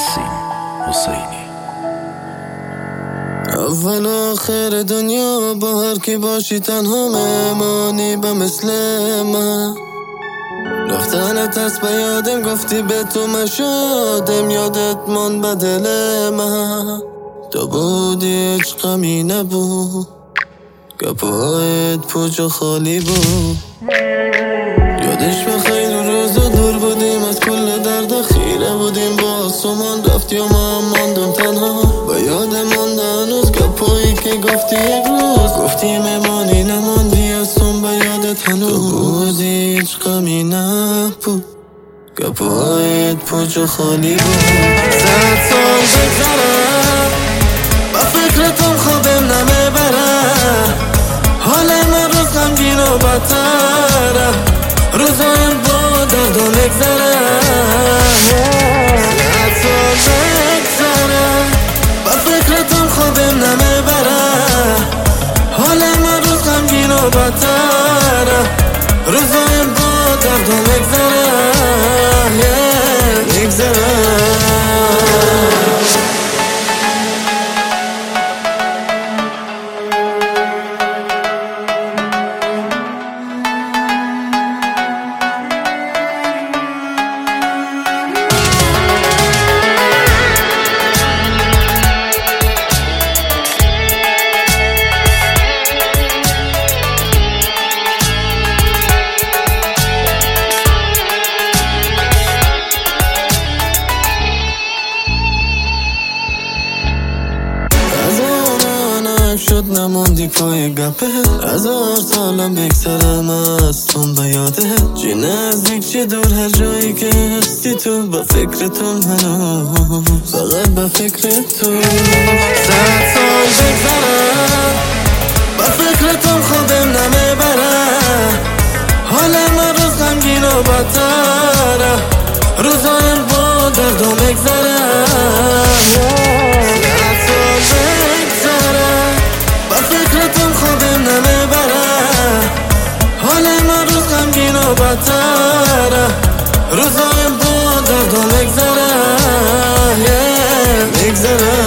نسیم حسینی. اول و آخر دنیا با هر کی باشی تنها مهمانی به مثل من. رفتنت از به یادم گفتی به تو مشادم، یادت من به دل من. تو بودی هیچ غمی نبود، گپایت پوچ خالی بود. یادش بخیر روز و دور بودیم از کل درد، خیره بودیم با آسمان رفتی و من ماندم تنها. با یاد مانده هنوز گپایی که گفتی یک روز، گفتی مهمانی نماندی هستم به یادت هنوز. تو بودی هیچ غمی نبود، گپایت پوچ و خالی بود. 100 سال بگذره با فکرتم خوابم نمیبره، حال من روز غمگین و بدتره، روزایم با درد و نگذره. 100 سال بگذره با فکرتم خوابم نمیبره، حال من روز غمگین و بدتره، روزایم با درد و نگذره. شد نماندی پای گپه، 1000 سالم بگذرم از تون به یاده. چی نزدیک چی دور هر جایی که هستی تو، با فکرتون هنوز فقط با فکر تو. 100 سال بگذرم با فکرتون خوابم نمیبره، حال من روز غمگین و بدتره، روزایم با درد و مگذره. بدتره، روزایم با درد و مگذره، مگذره.